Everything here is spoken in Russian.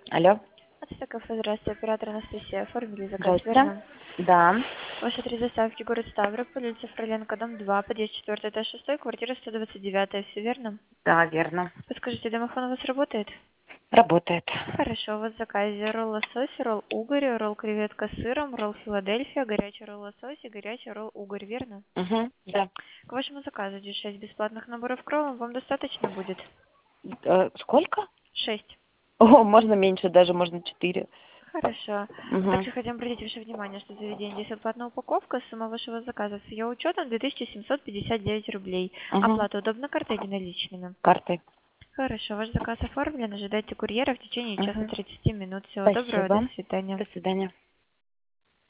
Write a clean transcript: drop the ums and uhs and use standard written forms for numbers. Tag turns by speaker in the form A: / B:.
A: Алло.
B: Это кафе, здравствуйте, оператор Анастасия. Оформили заказ,
A: Здрасте.
B: верно?
A: Да.
B: Ваши три доставки: город Ставрополь, улица Фроленко, дом 2, подъезд 4, этаж 6, квартира 129, все верно?
A: Да, верно.
B: Подскажите, домофон у вас работает?
A: Работает.
B: Хорошо, у вас в заказе ролл лосось, ролл угорь, ролл креветка с сыром, ролл Филадельфия, горячий ролл лосось и горячий ролл угорь, верно?
A: Угу. Да.
B: К вашему заказу идет 6 бесплатных наборов кроллов, вам достаточно будет?
A: Сколько?
B: 6.
A: О, можно меньше, даже можно 4.
B: Хорошо. А
A: Угу.
B: также хотим обратить ваше внимание, что заведение здесь платная упаковка, сумма вашего заказа с ее учетом 2759 рублей.
A: Угу.
B: Оплата удобно картой или наличными?
A: Картой.
B: Хорошо, ваш заказ оформлен, ожидайте курьера в течение часа
A: Угу.
B: 30 минут. Всего доброго, до
A: Спасибо.
B: свидания.
A: До свидания.